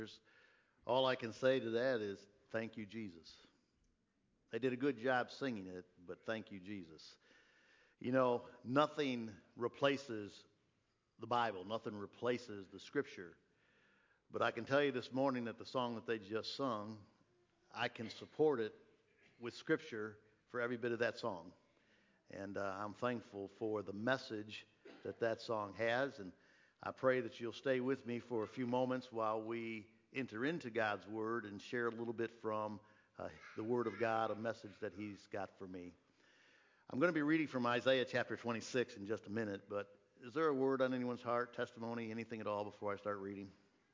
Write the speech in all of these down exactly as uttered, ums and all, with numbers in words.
All I can say to that is thank you, Jesus. They did a good job singing it, but thank you, Jesus. You know, nothing replaces the Bible. Nothing replaces the Scripture. But I can tell you this morning that the song that they just sung, I can support it with Scripture for every bit of that song. And uh, I'm thankful for the message that that song has. And I pray that you'll stay with me for a few moments while we enter into God's Word and share a little bit from uh, the Word of God, a message that He's got for me. I'm going to be reading from Isaiah chapter twenty-six in just a minute, but is there a word on anyone's heart, testimony, anything at all before I start reading?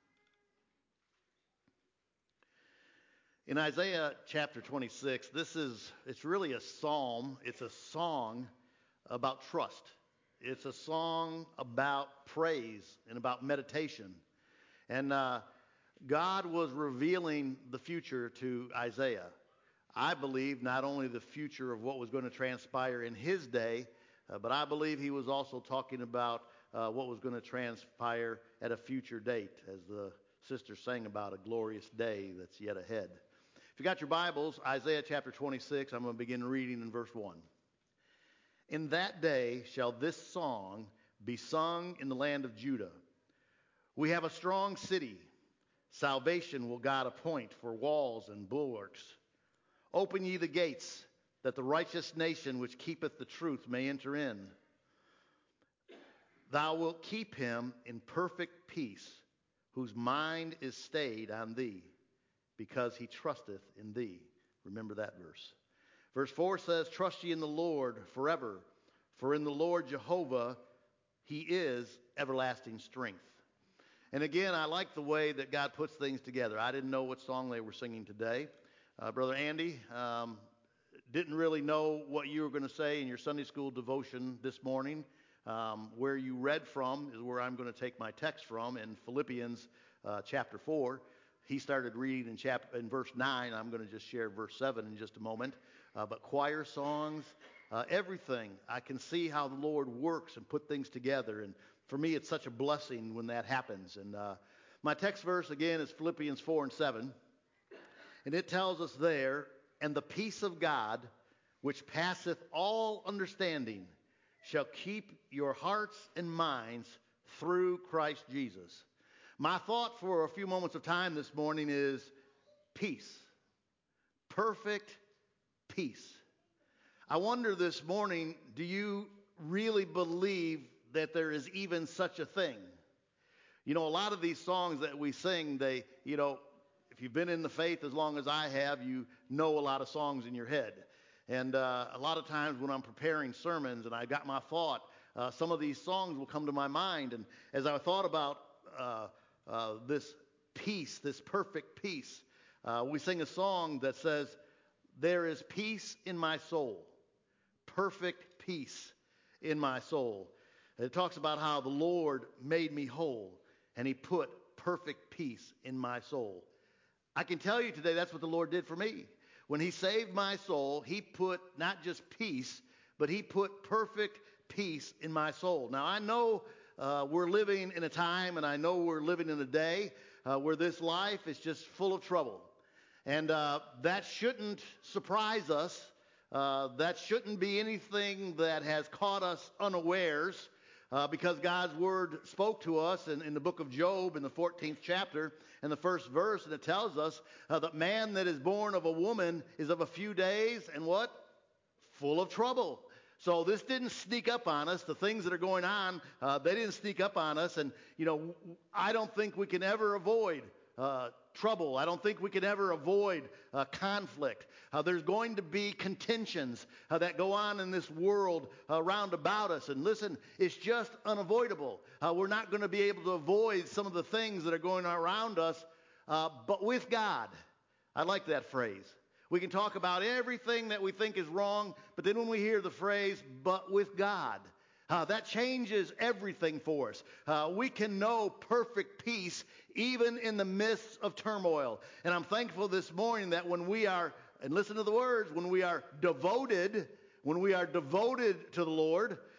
In Isaiah chapter twenty-six, this is, it's really a psalm. It's a song about trust. It's a song about praise and about meditation. And uh, God was revealing the future to Isaiah. I believe not only the future of what was going to transpire in his day, uh, but I believe he was also talking about uh, what was going to transpire at a future date, as the sister sang about a glorious day that's yet ahead. If you got your Bibles, Isaiah chapter twenty-six, I'm going to begin reading in verse one. In that day shall this song be sung in the land of Judah. We have a strong city. Salvation will God appoint for walls and bulwarks. Open ye the gates, that the righteous nation which keepeth the truth may enter in. Thou wilt keep him in perfect peace, whose mind is stayed on thee, because he trusteth in thee. Remember that verse. Verse four says, Trust ye in the Lord forever, for in the Lord Jehovah he is everlasting strength. And again, I like the way that God puts things together. I didn't know what song they were singing today. Uh, Brother Andy, um, didn't really know what you were going to say in your Sunday school devotion this morning. Um, where you read from is where I'm going to take my text from in Philippians uh, chapter four. He started reading in, chapter, in verse nine. I'm going to just share verse seven in just a moment. Uh, but choir songs, uh, everything. I can see how the Lord works and put things together. And for me, it's such a blessing when that happens. And uh, my text verse, again, is Philippians four and seven. And it tells us there, and the peace of God, which passeth all understanding, shall keep your hearts and minds through Christ Jesus. My thought for a few moments of time this morning is peace. Perfect peace. I wonder this morning, do you really believe that there is even such a thing? You know, a lot of these songs that we sing, they, you know, if you've been in the faith as long as I have, you know a lot of songs in your head. And uh, a lot of times when I'm preparing sermons and I got my thought, uh, some of these songs will come to my mind. And as I thought about uh, uh, this peace, this perfect peace, uh, we sing a song that says, there is peace in my soul, perfect peace in my soul. It talks about how the Lord made me whole and he put perfect peace in my soul. I can tell you today that's what the Lord did for me. When he saved my soul, he put not just peace, but he put perfect peace in my soul. Now, I know uh, we're living in a time, and I know we're living in a day uh, where this life is just full of trouble. And uh, that shouldn't surprise us. Uh, that shouldn't be anything that has caught us unawares. Uh, because God's Word spoke to us in, in the book of Job in the fourteenth chapter and the first verse, and it tells us uh, that man that is born of a woman is of a few days and what? Full of trouble. So this didn't sneak up on us. The things that are going on, uh, they didn't sneak up on us. And, you know, I don't think we can ever avoid uh, trouble. I don't think we can ever avoid uh, conflict. Uh, there's going to be contentions uh, that go on in this world uh, round about us. And listen, it's just unavoidable. Uh, we're not going to be able to avoid some of the things that are going on around us, uh, but with God. I like that phrase. We can talk about everything that we think is wrong, but then when we hear the phrase, but with God, Uh, that changes everything for us. Uh, we can know perfect peace even in the midst of turmoil. And I'm thankful this morning that when we are, and listen to the words, when we are devoted, when we are devoted to the Lord,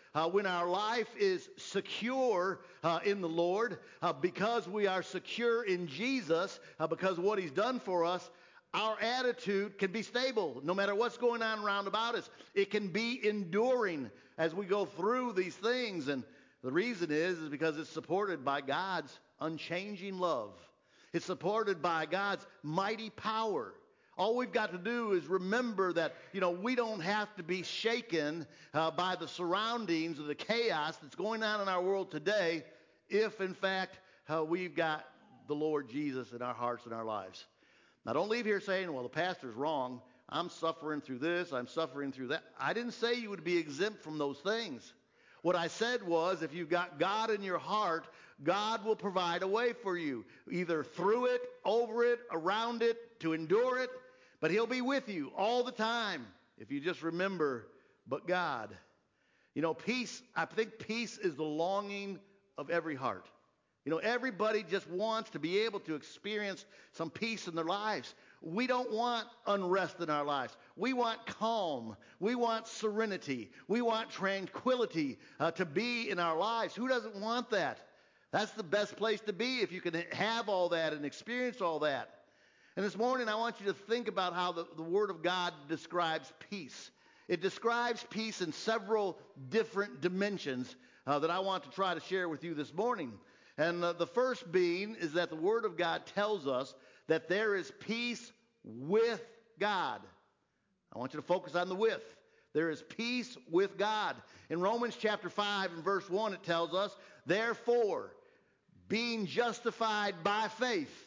Uh, when our life is secure uh, in the Lord, uh, because we are secure in Jesus, uh, because of what He's done for us, our attitude can be stable no matter what's going on around about us. It can be enduring as we go through these things. And the reason is, is because it's supported by God's unchanging love. It's supported by God's mighty power. All we've got to do is remember that, you know, we don't have to be shaken uh, by the surroundings of the chaos that's going on in our world today if, in fact, uh, we've got the Lord Jesus in our hearts and our lives. Now, don't leave here saying, well, the pastor's wrong. I'm suffering through this. I'm suffering through that. I didn't say you would be exempt from those things. What I said was, if you've got God in your heart, God will provide a way for you, either through it, over it, around it, to endure it. But He'll be with you all the time if you just remember, but God. You know, peace, I think peace is the longing of every heart. You know, everybody just wants to be able to experience some peace in their lives. We don't want unrest in our lives. We want calm. We want serenity. We want tranquility uh, to be in our lives. Who doesn't want that? That's the best place to be if you can have all that and experience all that. And this morning I want you to think about how the, the Word of God describes peace. It describes peace in several different dimensions uh, that I want to try to share with you this morning. And uh, the first being is that the Word of God tells us that there is peace with God. I want you to focus on the with. There is peace with God. In Romans chapter five and verse one, it tells us, therefore, being justified by faith,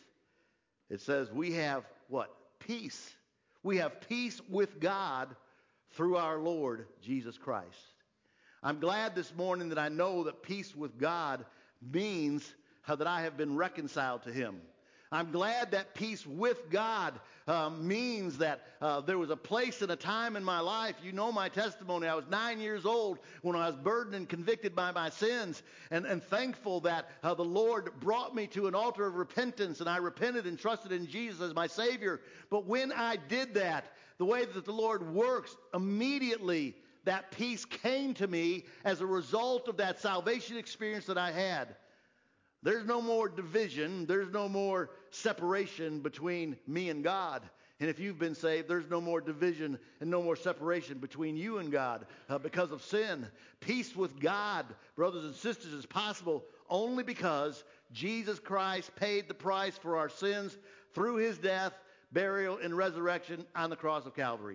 it says we have what? Peace. We have peace with God through our Lord Jesus Christ. I'm glad this morning that I know that peace with God means how that I have been reconciled to Him. I'm glad that peace with God uh, means that uh, there was a place and a time in my life. You know my testimony. I was nine years old when I was burdened and convicted by my sins, and, and thankful that uh, the Lord brought me to an altar of repentance, and I repented and trusted in Jesus as my Savior. But when I did that, the way that the Lord works, immediately that peace came to me as a result of that salvation experience that I had. There's no more division. There's no more separation between me and God. And if you've been saved, there's no more division and no more separation between you and God uh, because of sin. Peace with God, brothers and sisters, is possible only because Jesus Christ paid the price for our sins through His death, burial, and resurrection on the cross of Calvary.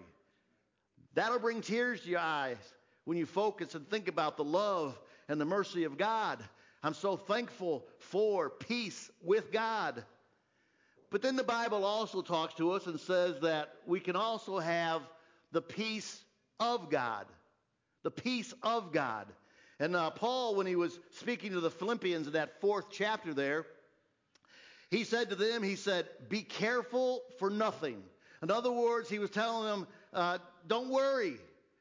That'll bring tears to your eyes when you focus and think about the love and the mercy of God. I'm so thankful for peace with God. But then the Bible also talks to us and says that we can also have the peace of God. The peace of God. And uh, Paul, when he was speaking to the Philippians in that fourth chapter there, he said to them, he said, be careful for nothing. In other words, he was telling them, uh, don't worry.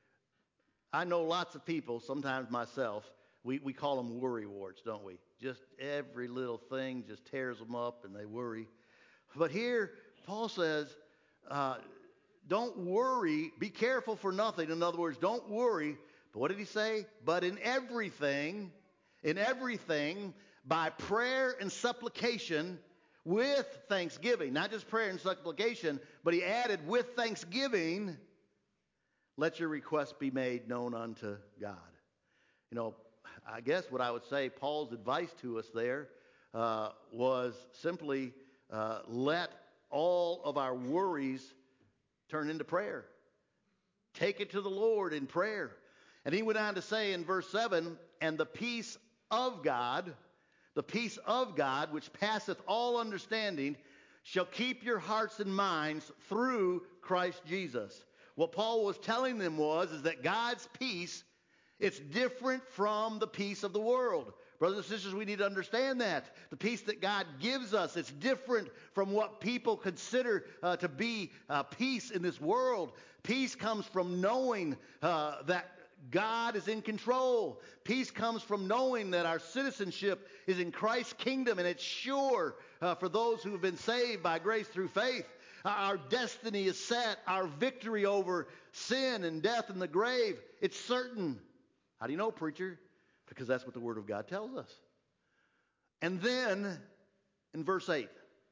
I know lots of people, sometimes myself, We we call them worry warts, don't we? Just every little thing just tears them up and they worry. But here, Paul says, uh, don't worry, be careful for nothing. In other words, don't worry. But what did he say? But in everything, in everything, by prayer and supplication, with thanksgiving. Not just prayer and supplication, but he added, with thanksgiving, let your requests be made known unto God. You know, I guess what I would say, Paul's advice to us there uh, was simply uh, let all of our worries turn into prayer. Take it to the Lord in prayer. And he went on to say in verse seven, and the peace of God, the peace of God, which passeth all understanding, shall keep your hearts and minds through Christ Jesus. What Paul was telling them was is that God's peace, it's different from the peace of the world. Brothers and sisters, we need to understand that. The peace that God gives us, it's different from what people consider uh, to be uh, peace in this world. Peace comes from knowing uh, that God is in control. Peace comes from knowing that our citizenship is in Christ's kingdom, and it's sure uh, for those who have been saved by grace through faith. Our destiny is set. Our victory over sin and death and the grave, it's certain. How do you know, preacher? Because that's what the Word of God tells us. And then, in verse eight,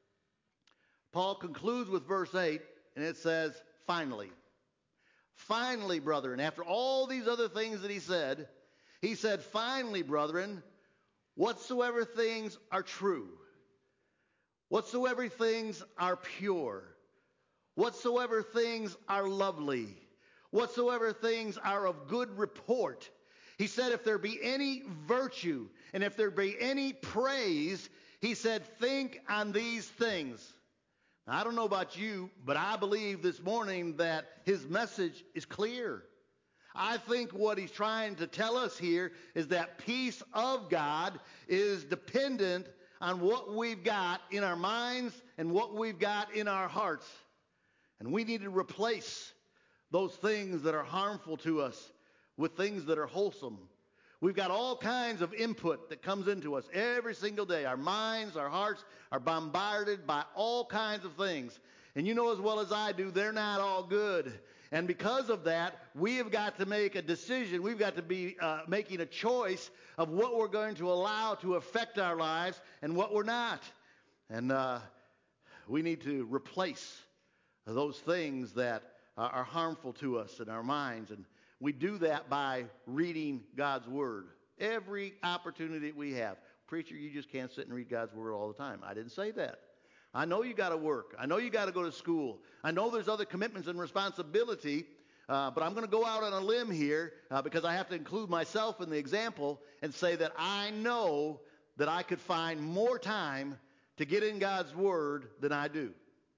Paul concludes with verse eight, and it says, finally. Finally, brethren, after all these other things that he said, he said, finally, brethren, whatsoever things are true, whatsoever things are pure, whatsoever things are lovely, whatsoever things are of good report. He said, if there be any virtue and if there be any praise, he said, think on these things. Now, I don't know about you, but I believe this morning that his message is clear. I think what he's trying to tell us here is that peace of God is dependent on what we've got in our minds and what we've got in our hearts. And we need to replace those things that are harmful to us with things that are wholesome. We've got all kinds of input that comes into us every single day. Our minds, our hearts are bombarded by all kinds of things. And you know as well as I do, they're not all good. And because of that, we have got to make a decision. We've got to be uh, making a choice of what we're going to allow to affect our lives and what we're not. And uh, we need to replace those things that uh, are harmful to us in our minds. And we do that by reading God's Word. Every opportunity that we have. Preacher, you just can't sit and read God's Word all the time. I didn't say that. I know you got to work. I know you got to go to school. I know there's other commitments and responsibility, uh, but I'm going to go out on a limb here uh, because I have to include myself in the example and say that I know that I could find more time to get in God's Word than I do.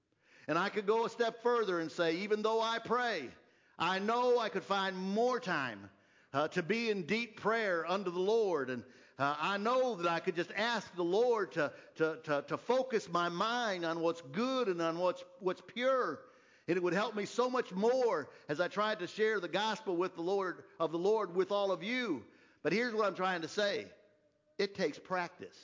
And I could go a step further and say, even though I pray, I know I could find more time uh, to be in deep prayer unto the Lord. And uh, I know that I could just ask the Lord to, to, to, to focus my mind on what's good and on what's, what's pure. And it would help me so much more as I tried to share the gospel with the Lord of the Lord with all of you. But here's what I'm trying to say. It takes practice.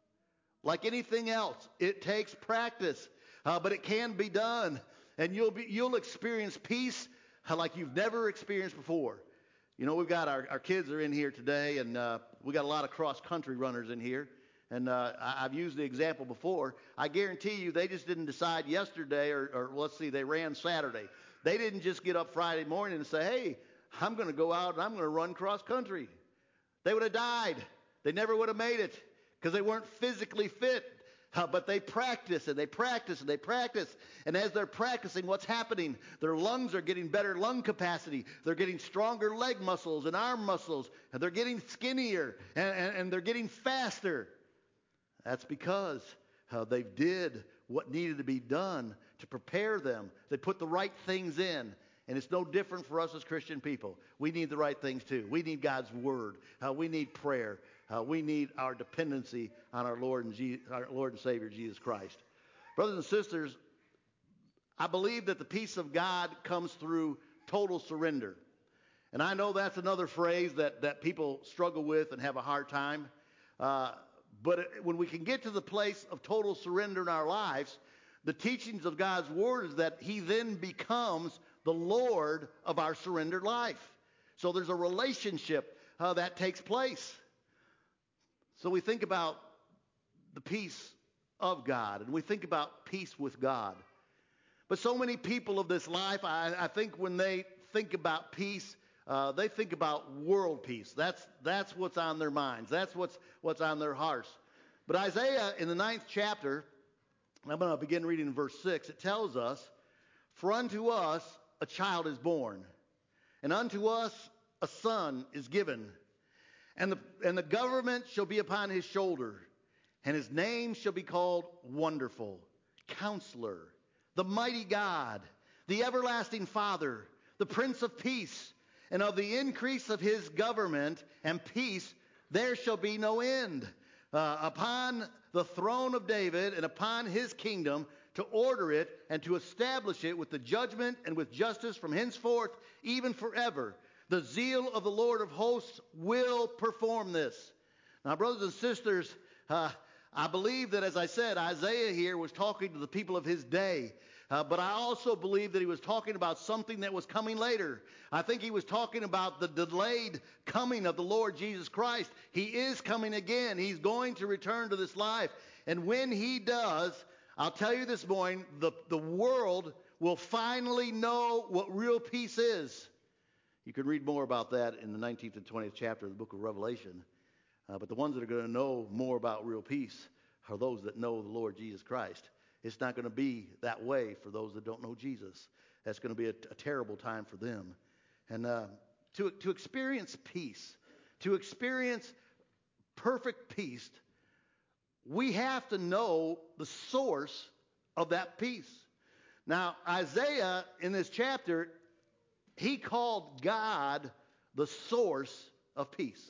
Like anything else, it takes practice. Uh, but it can be done. And you'll be, you'll experience peace like you've never experienced before. You know, we've got our, our kids are in here today, and uh, we got a lot of cross-country runners in here. And uh, I, I've used the example before. I guarantee you they just didn't decide yesterday, or, or let's see, they ran Saturday. They didn't just get up Friday morning and say, hey, I'm going to go out and I'm going to run cross-country. They would have died. They never would have made it because they weren't physically fit. Uh, but they practice and they practice and they practice. And as they're practicing, what's happening? Their lungs are getting better lung capacity. They're getting stronger leg muscles and arm muscles. And they're getting skinnier and, and, and they're getting faster. That's because uh, they did what needed to be done to prepare them. They put the right things in. And it's no different for us as Christian people. We need the right things too. We need God's Word. Uh, we need prayer. Uh, we need our dependency on our Lord and Je- our Lord and Savior, Jesus Christ. Brothers and sisters, I believe that the peace of God comes through total surrender. And I know that's another phrase that, that people struggle with and have a hard time. Uh, but it, when we can get to the place of total surrender in our lives, the teachings of God's Word is that He then becomes the Lord of our surrendered life. So there's a relationship uh, that takes place. So we think about the peace of God, and we think about peace with God. But so many people of this life, I, I think when they think about peace, uh, they think about world peace. That's, that's what's on their minds. That's what's, what's on their hearts. But Isaiah, in the ninth chapter, I'm going to begin reading in verse six, it tells us, for unto us a child is born, and unto us a son is given. And the, and the government shall be upon his shoulder, and his name shall be called Wonderful, Counselor, the Mighty God, the Everlasting Father, the Prince of Peace. And of the increase of his government and peace there shall be no end. Uh, upon the throne of David and upon his kingdom, to order it and to establish it with the judgment and with justice from henceforth, even forever. The zeal of the Lord of hosts will perform this. Now, brothers and sisters, uh, I believe that, as I said, Isaiah here was talking to the people of his day. Uh, but I also believe that he was talking about something that was coming later. I think he was talking about the delayed coming of the Lord Jesus Christ. He is coming again. He's going to return to this life. And when he does, I'll tell you this morning, the, the world will finally know what real peace is. You can read more about that in the nineteenth and twentieth chapter of the book of Revelation. Uh, but the ones that are going to know more about real peace are those that know the Lord Jesus Christ. It's not going to be that way for those that don't know Jesus. That's going to be a, a terrible time for them. And uh, to, to experience peace, to experience perfect peace, we have to know the source of that peace. Now, Isaiah, in this chapter, he called God the source of peace.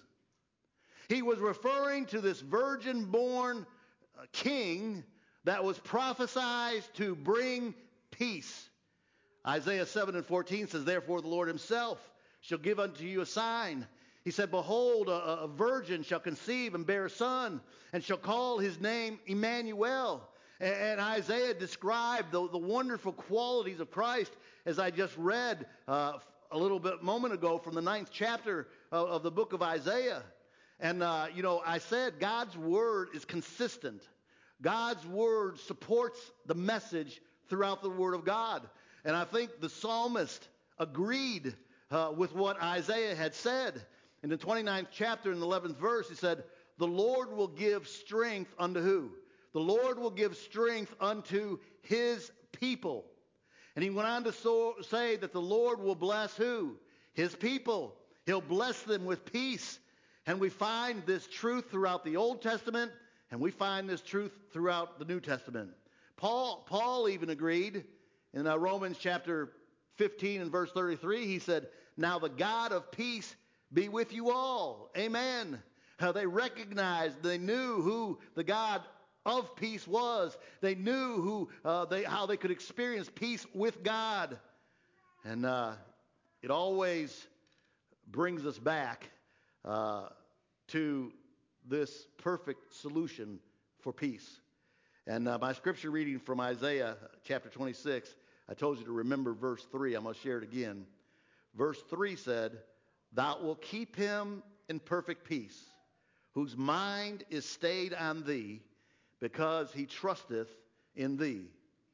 He was referring to this virgin-born uh, king that was prophesied to bring peace. Isaiah seven and fourteen says, "Therefore the Lord himself shall give unto you a sign. He said, Behold, a, a virgin shall conceive and bear a son, and shall call his name Emmanuel." And, and Isaiah described the, the wonderful qualities of Christ, as I just read uh, a little bit moment ago from the ninth chapter of, of the book of Isaiah. And, uh, you know, I said God's word is consistent. God's word supports the message throughout the word of God. And I think the psalmist agreed uh, with what Isaiah had said. In the twenty-ninth chapter, in the eleventh verse, he said, "The Lord will give strength unto who? The Lord will give strength unto his people." And he went on to so, say that the Lord will bless who? His people. He'll bless them with peace. And we find this truth throughout the Old Testament, and we find this truth throughout the New Testament. Paul, Paul even agreed in uh, Romans chapter fifteen and verse thirty-three. He said, "Now the God of peace be with you all." Amen. How they recognized, they knew who the God of peace was. They knew who uh, they how they could experience peace with God. And uh, it always brings us back uh, to this perfect solution for peace. And uh, my scripture reading from Isaiah chapter twenty-six, I told you to remember verse three. I'm going to share it again. Verse three said, "Thou wilt keep him in perfect peace, whose mind is stayed on thee, because he trusteth in thee."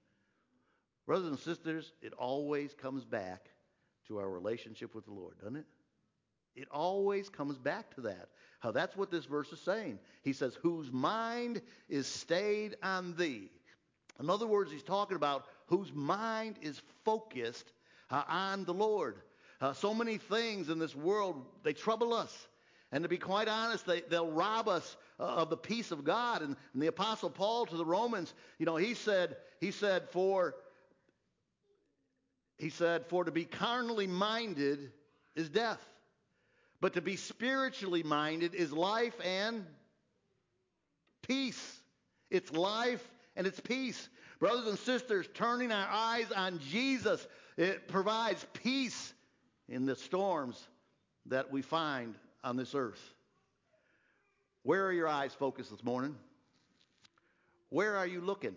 Brothers and sisters, it always comes back to our relationship with the Lord, doesn't it? It always comes back to that. How that's what this verse is saying. He says, whose mind is stayed on thee. In other words, he's talking about whose mind is focused uh, on the Lord. Uh, so many things in this world, they trouble us. And to be quite honest, they, they'll rob us uh, of the peace of God. And, and the Apostle Paul to the Romans, you know, he said, he said, for, he said, for to be carnally minded is death. But to be spiritually minded is life and peace. It's life and it's peace. Brothers and sisters, turning our eyes on Jesus, it provides peace in the storms that we find on this earth. Where are your eyes focused this morning? Where are you looking?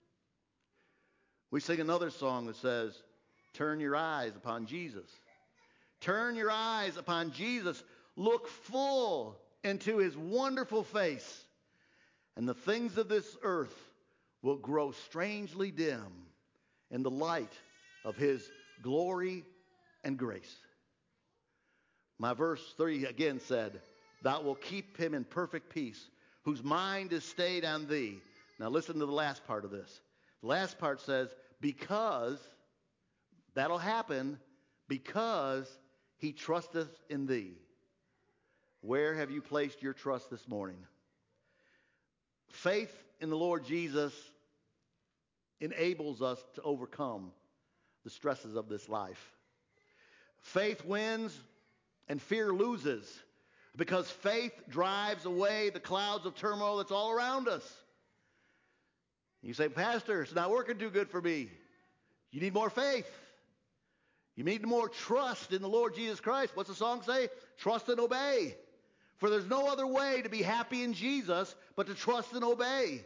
We sing another song that says, turn your eyes upon Jesus. Turn your eyes upon Jesus. Look full into his wonderful face. And the things of this earth will grow strangely dim in the light of his glory and grace. My verse three again said, thou wilt keep him in perfect peace, whose mind is stayed on thee. Now listen to the last part of this. The last part says, because, that'll happen, because he trusteth in thee. Where have you placed your trust this morning? Faith in the Lord Jesus enables us to overcome the stresses of this life. Faith wins and fear loses, because faith drives away the clouds of turmoil that's all around us. You say, Pastor, it's not working too good for me. You need more faith. You need more trust in the Lord Jesus Christ. What's the song say? Trust and obey. For there's no other way to be happy in Jesus but to trust and obey.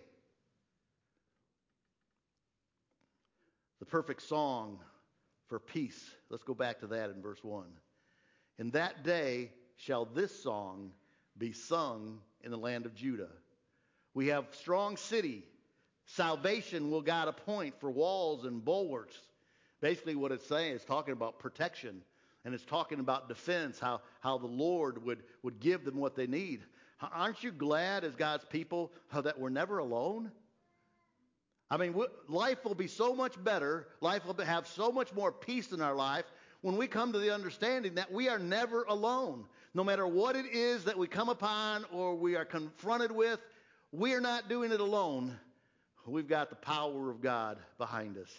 The perfect song for peace. Let's go back to that in verse one. In that day shall this song be sung in the land of Judah. We have strong city. Salvation will God appoint for walls and bulwarks. Basically what it's saying is talking about protection. And it's talking about defense, how, how the Lord would, would give them what they need. Aren't you glad as God's people how that we're never alone? I mean, life will be so much better. Life will have so much more peace in our life when we come to the understanding that we are never alone. No matter what it is that we come upon or we are confronted with, we are not doing it alone. We've got the power of God behind us.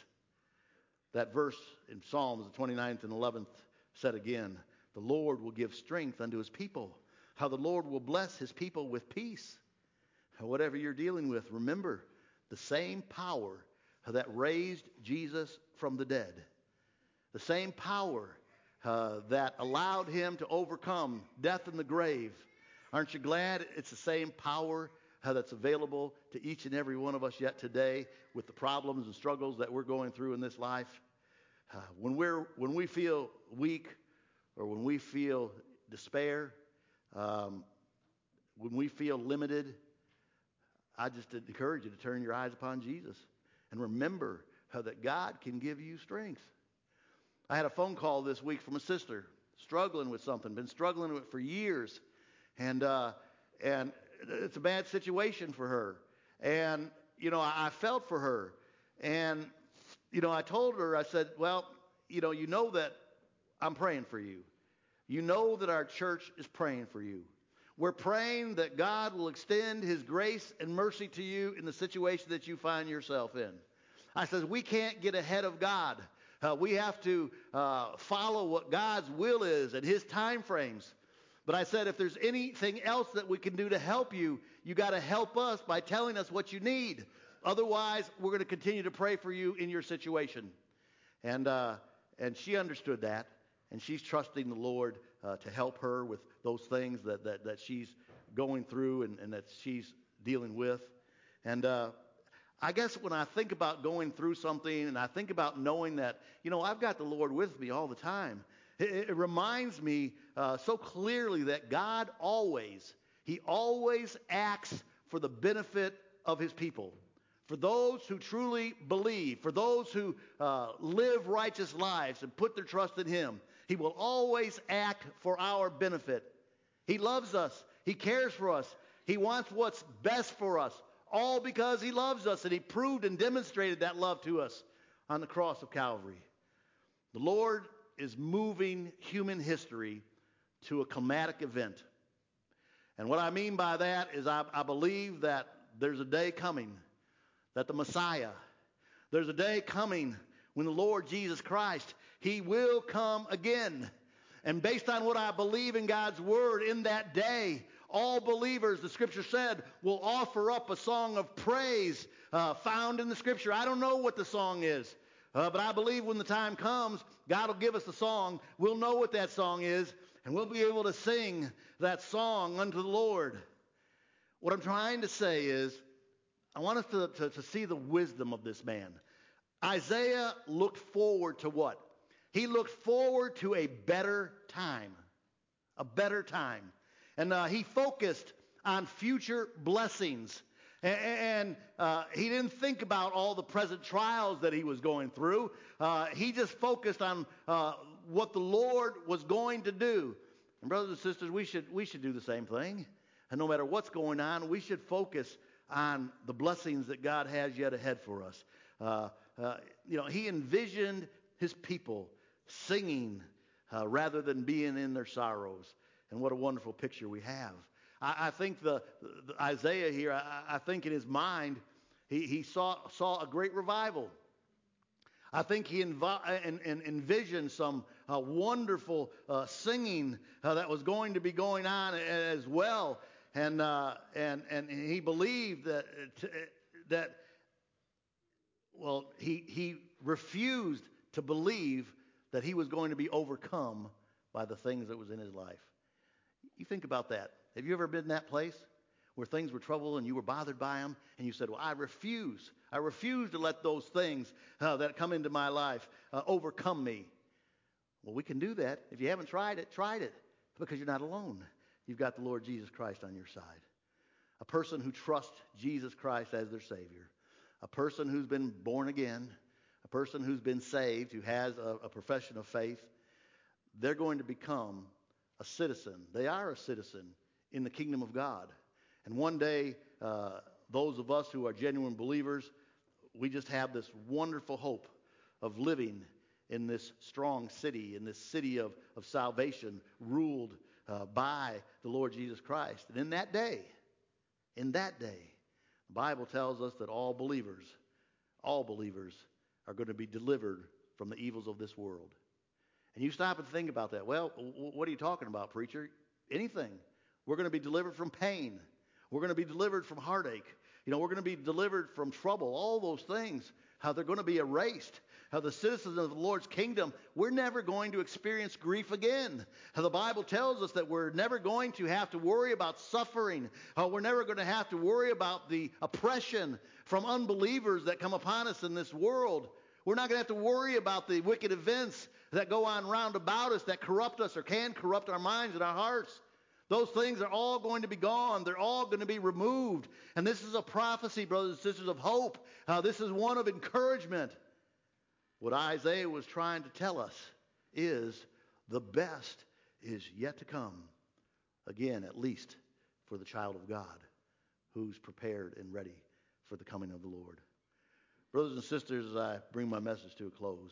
That verse in Psalms, the twenty-ninth and eleventh, said again, the Lord will give strength unto his people. How the Lord will bless his people with peace. Whatever you're dealing with, remember the same power that raised Jesus from the dead. The same power uh, that allowed him to overcome death in the grave. Aren't you glad it's the same power uh, that's available to each and every one of us yet today with the problems and struggles that we're going through in this life? Uh, when we're when we feel weak or when we feel despair, um, when we feel limited, I just encourage you to turn your eyes upon Jesus and remember how that God can give you strength. I had a phone call this week from a sister struggling with something, been struggling with it for years, and uh, and it's a bad situation for her. And you know, I, I felt for her, and you know, I told her, I said, well, you know, you know that I'm praying for you. You know that our church is praying for you. We're praying that God will extend his grace and mercy to you in the situation that you find yourself in. I said, we can't get ahead of God. Uh, we have to uh, follow what God's will is and his time frames. But I said, if there's anything else that we can do to help you, you got to help us by telling us what you need. Otherwise, we're going to continue to pray for you in your situation. And uh, and she understood that, and she's trusting the Lord uh, to help her with those things that, that, that she's going through and, and that she's dealing with. And uh, I guess when I think about going through something and I think about knowing that, you know, I've got the Lord with me all the time, it, it reminds me uh, so clearly that God always, he always acts for the benefit of his people. For those who truly believe, for those who uh, live righteous lives and put their trust in him, he will always act for our benefit. He loves us. He cares for us. He wants what's best for us, all because he loves us, and he proved and demonstrated that love to us on the cross of Calvary. The Lord is moving human history to a climatic event. And what I mean by that is I, I believe that there's a day coming that the Messiah, there's a day coming when the Lord Jesus Christ, he will come again. And based on what I believe in God's word, in that day, all believers, the scripture said, will offer up a song of praise uh, found in the scripture. I don't know what the song is, uh, but I believe when the time comes, God will give us the song. We'll know what that song is, and we'll be able to sing that song unto the Lord. What I'm trying to say is, I want us to, to, to see the wisdom of this man. Isaiah looked forward to what? He looked forward to a better time. A better time. And uh, he focused on future blessings. And, and uh, he didn't think about all the present trials that he was going through. Uh, he just focused on uh, what the Lord was going to do. And brothers and sisters, we should, we should do the same thing. And no matter what's going on, we should focus on the blessings that God has yet ahead for us. Uh, uh, you know, he envisioned his people singing uh, rather than being in their sorrows. And what a wonderful picture we have. I, I think the, the Isaiah here, I, I think in his mind, he, he saw, saw a great revival. I think he envi- en, en, envisioned some uh, wonderful uh, singing uh, that was going to be going on as well. And uh, and and he believed that that well he he refused to believe that he was going to be overcome by the things that was in his life. You think about that. Have you ever been in that place where things were trouble and you were bothered by them, and you said, well, I refuse. I refuse to let those things uh, that come into my life uh, overcome me. Well, we can do that. If you haven't tried it, try it, because you're not alone. You've got the Lord Jesus Christ on your side. A person who trusts Jesus Christ as their Savior. A person who's been born again. A person who's been saved, who has a, a profession of faith. They're going to become a citizen. They are a citizen in the kingdom of God. And one day, uh, those of us who are genuine believers, we just have this wonderful hope of living in this strong city, in this city of, of salvation, ruled uh, by the Lord Jesus Christ. And in that day, in that day, the Bible tells us that all believers, all believers are going to be delivered from the evils of this world. And you stop and think about that. Well, what are you talking about, preacher? Anything. We're going to be delivered from pain. We're going to be delivered from heartache. You know, we're going to be delivered from trouble. All those things, how they're going to be erased. How the citizens of the Lord's kingdom, we're never going to experience grief again. How the Bible tells us that we're never going to have to worry about suffering. How we're never going to have to worry about the oppression from unbelievers that come upon us in this world. We're not going to have to worry about the wicked events that go on round about us that corrupt us or can corrupt our minds and our hearts. Those things are all going to be gone. They're all going to be removed. And this is a prophecy, brothers and sisters, of hope. Uh, this is one of encouragement. What Isaiah was trying to tell us is the best is yet to come. Again, at least for the child of God who's prepared and ready for the coming of the Lord. Brothers and sisters, as I bring my message to a close,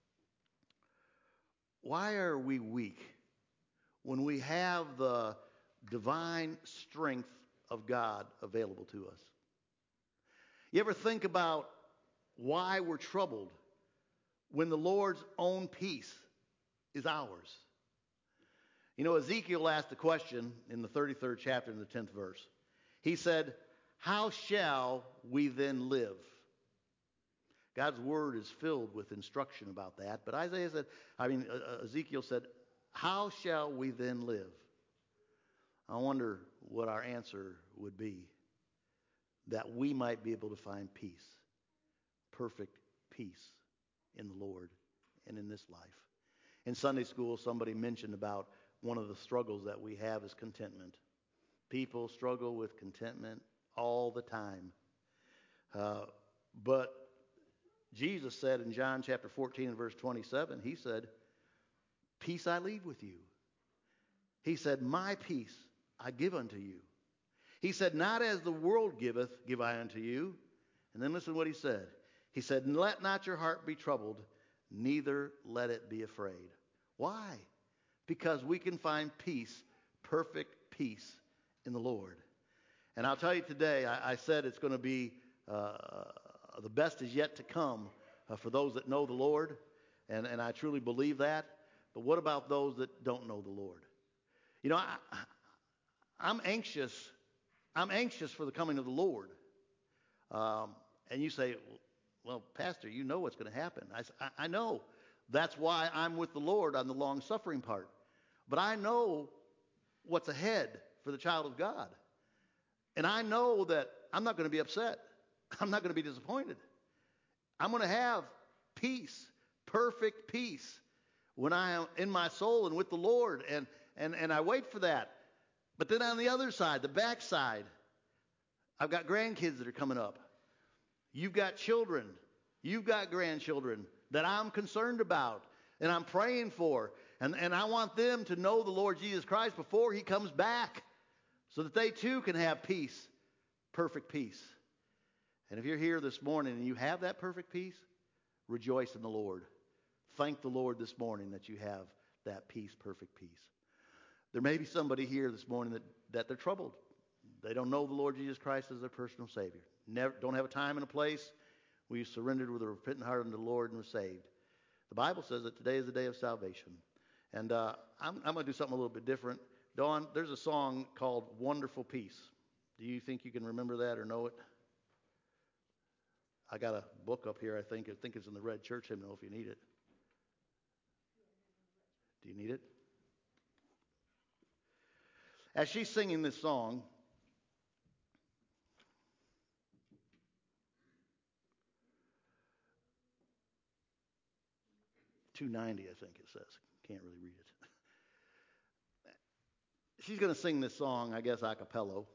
why are we weak when we have the divine strength of God available to us? You ever think about why we're troubled when the Lord's own peace is ours? You know, Ezekiel asked the question in the thirty-third chapter in the tenth verse. He said, how shall we then live? God's word is filled with instruction about that. But Isaiah said, I mean, uh, Ezekiel said, how shall we then live? I wonder what our answer would be, that we might be able to find peace, perfect peace in the Lord and in this life. In Sunday school, somebody mentioned about one of the struggles that we have is contentment. People struggle with contentment all the time. Uh, but Jesus said in John chapter fourteen and verse twenty-seven, he said, peace I leave with you. He said, my peace I give unto you. He said, not as the world giveth, give I unto you. And then listen to what he said. He said, let not your heart be troubled, neither let it be afraid. Why? Because we can find peace, perfect peace in the Lord. And I'll tell you today, I, I said it's going to be uh, the best is yet to come uh, for those that know the Lord. And, and I truly believe that. But what about those that don't know the Lord? You know, I, I'm anxious. I'm anxious for the coming of the Lord. Um, and you say, well, Pastor, you know what's going to happen. I, I know. That's why I'm with the Lord on the long-suffering part. But I know what's ahead for the child of God. And I know that I'm not going to be upset. I'm not going to be disappointed. I'm going to have peace, perfect peace, when I am in my soul and with the Lord. And, and, and I wait for that. But then on the other side, the back side, I've got grandkids that are coming up. You've got children. You've got grandchildren that I'm concerned about and I'm praying for. And, and I want them to know the Lord Jesus Christ before he comes back so that they too can have peace, perfect peace. And if you're here this morning and you have that perfect peace, rejoice in the Lord. Thank the Lord this morning that you have that peace, perfect peace. There may be somebody here this morning that, that they're troubled. They don't know the Lord Jesus Christ as their personal Savior. Never, don't have a time and a place where you surrendered with a repentant heart unto the Lord and were saved. The Bible says that today is the day of salvation. And uh, I'm, I'm going to do something a little bit different. Dawn, there's a song called Wonderful Peace. Do you think you can remember that or know it? I got a book up here, I think. I think it's in the red church hymnal if you need it. Do you need it? As she's singing this song, two ninety, I think it says. Can't really read it. She's going to sing this song, I guess, a cappella.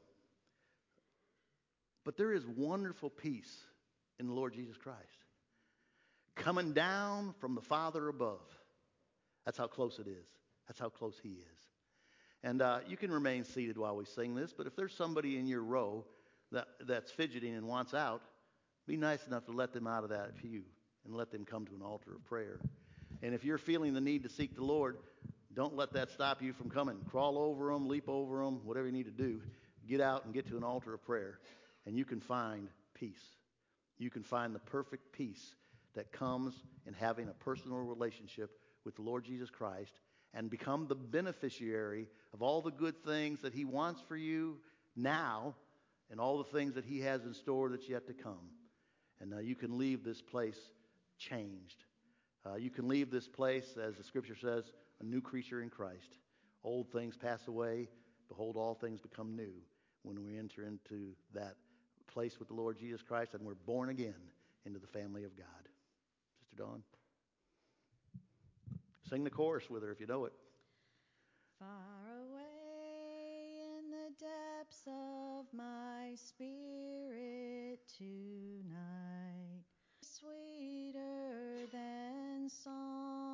But there is wonderful peace in the Lord Jesus Christ, coming down from the Father above. That's how close it is. That's how close He is. And uh, you can remain seated while we sing this, but if there's somebody in your row that, that's fidgeting and wants out, be nice enough to let them out of that pew and let them come to an altar of prayer. And if you're feeling the need to seek the Lord, don't let that stop you from coming. Crawl over them, leap over them, whatever you need to do. Get out and get to an altar of prayer, and you can find peace. You can find the perfect peace that comes in having a personal relationship with the Lord Jesus Christ and become the beneficiary of all the good things that He wants for you now and all the things that He has in store that's yet to come. And uh, you can leave this place changed. Uh, you can leave this place, as the Scripture says, a new creature in Christ. Old things pass away. Behold, all things become new when we enter into that place with the Lord Jesus Christ and we're born again into the family of God. Sister Dawn, sing the chorus with her if you know it. Far away in the depths of my spirit tonight, sweeter than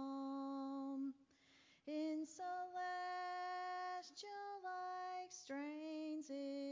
psalm, in celestial like strength.